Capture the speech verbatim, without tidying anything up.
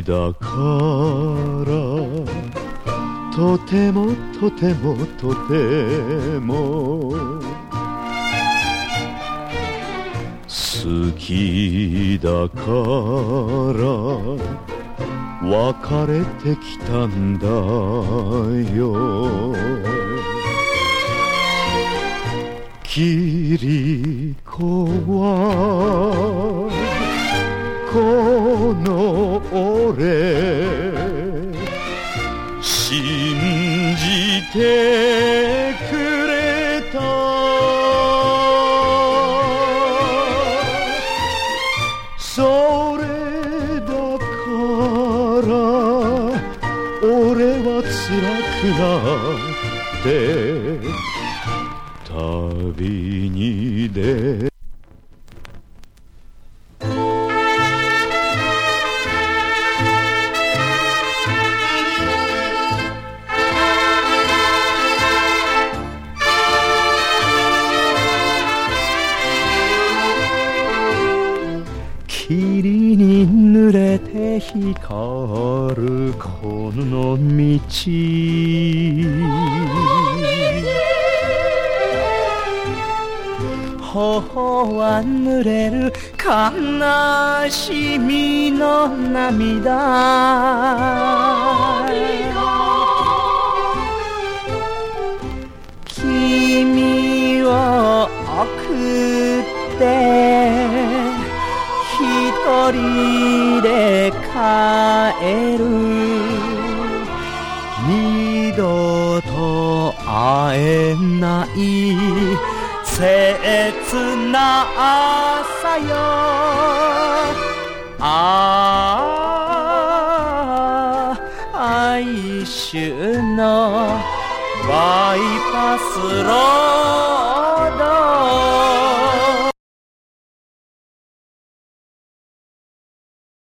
だからとてもとてもとても好きだから別れてきたんだよ。キリコはこの俺信じてくれた。それだから俺は辛くなって旅に出霧に濡れて光るこの道、頬は濡れる悲しみの涙。君を送って一人で帰る。二度と会えない切な朝よ。ああ哀愁のバイパスロード